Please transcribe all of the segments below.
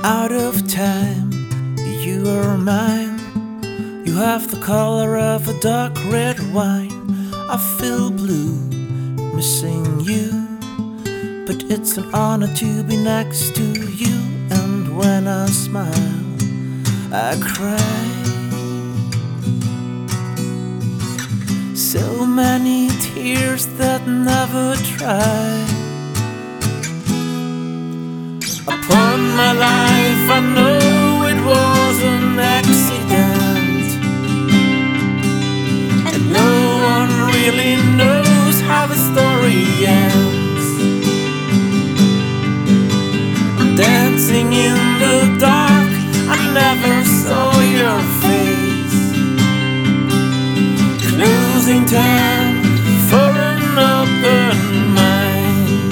Out of time, you are mine. You have the color of a dark red wine. I feel blue, missing you, but it's an honor to be next to you. And when I smile, I cry. So many tears that never dry. Upon my life, I know it was an accident, and no one really knows how the story ends. I'm dancing in the dark, I never saw your face. Closing time for an open mind.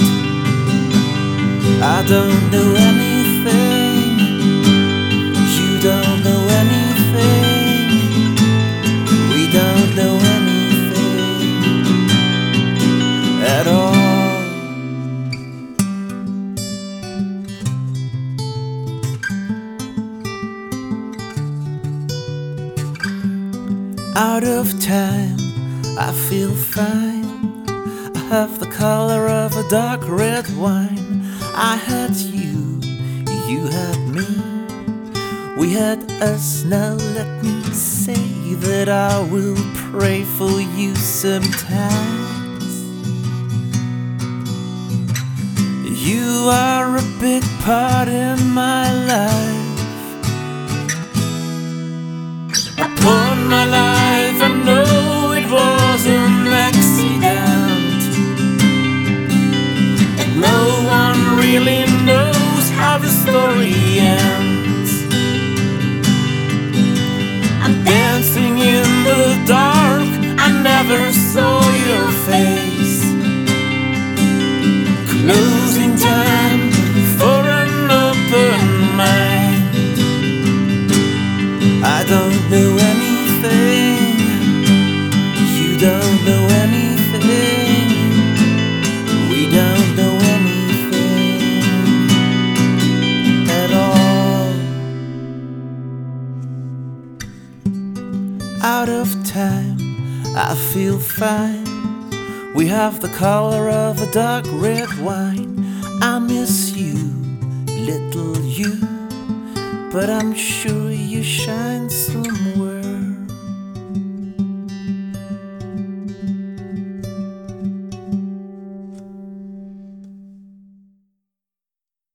I don't know anything, you don't know anything, we don't know anything at all. Out of time, I feel fine. I have the color of a dark red wine. I had you, you had me. We had us, now let me say that I will pray for you sometimes. You are a big part in my life. Upon my life, I know it was an accident, and no one really knows how the story ends. I'm dancing in the dark, I never saw your face. Closing time for an open mind. I don't know anything, you don't know anything, we don't know anything at all. Out of time, I feel fine. We have the color of a dark red wine. I miss you, little you, but I'm sure you shine so